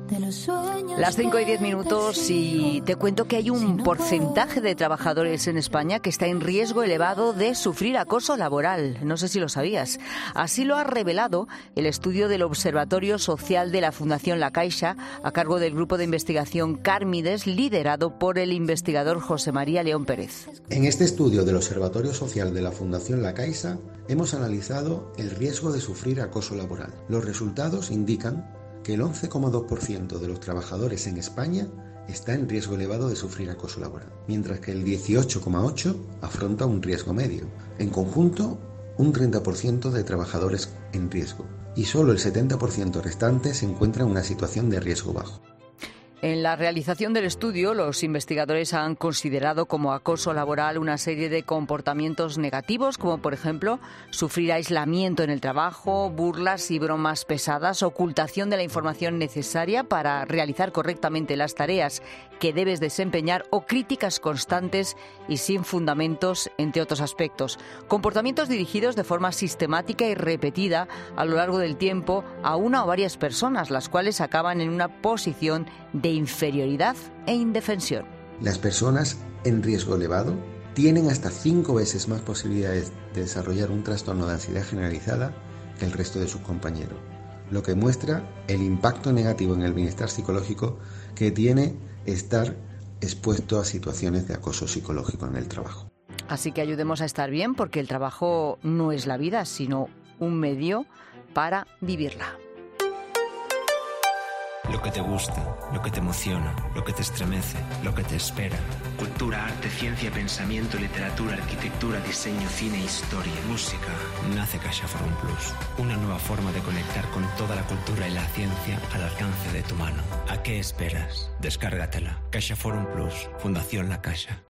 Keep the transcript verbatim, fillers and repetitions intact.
Las cinco y diez minutos y te cuento que hay un porcentaje de trabajadores en España que está en riesgo elevado de sufrir acoso laboral. No sé si lo sabías. Así lo ha revelado el estudio del Observatorio Social de la Fundación La Caixa, a cargo del grupo de investigación Càrmides, liderado por el investigador José María León Pérez. En este estudio del Observatorio Social de la Fundación La Caixa hemos analizado el riesgo de sufrir acoso laboral. Los resultados indican que el once coma dos por ciento de los trabajadores en España está en riesgo elevado de sufrir acoso laboral, mientras que el dieciocho coma ocho por ciento afronta un riesgo medio. En conjunto, un treinta por ciento de trabajadores en riesgo y solo el setenta por ciento restante se encuentra en una situación de riesgo bajo. En la realización del estudio, los investigadores han considerado como acoso laboral una serie de comportamientos negativos, como por ejemplo sufrir aislamiento en el trabajo, burlas y bromas pesadas, ocultación de la información necesaria para realizar correctamente las tareas que debes desempeñar o críticas constantes y sin fundamentos, entre otros aspectos. Comportamientos dirigidos de forma sistemática y repetida a lo largo del tiempo a una o varias personas, las cuales acaban en una posición de de inferioridad e indefensión. Las personas en riesgo elevado tienen hasta cinco veces más posibilidades de desarrollar un trastorno de ansiedad generalizada que el resto de sus compañeros, lo que muestra el impacto negativo en el bienestar psicológico que tiene estar expuesto a situaciones de acoso psicológico en el trabajo. Así que ayudemos a estar bien, porque el trabajo no es la vida, sino un medio para vivirla. Lo que te gusta, lo que te emociona, lo que te estremece, lo que te espera. Cultura, arte, ciencia, pensamiento, literatura, arquitectura, diseño, cine, historia, música. Nace CaixaForum Plus, una nueva forma de conectar con toda la cultura y la ciencia al alcance de tu mano. ¿A qué esperas? Descárgatela. CaixaForum Plus, Fundación La Caixa.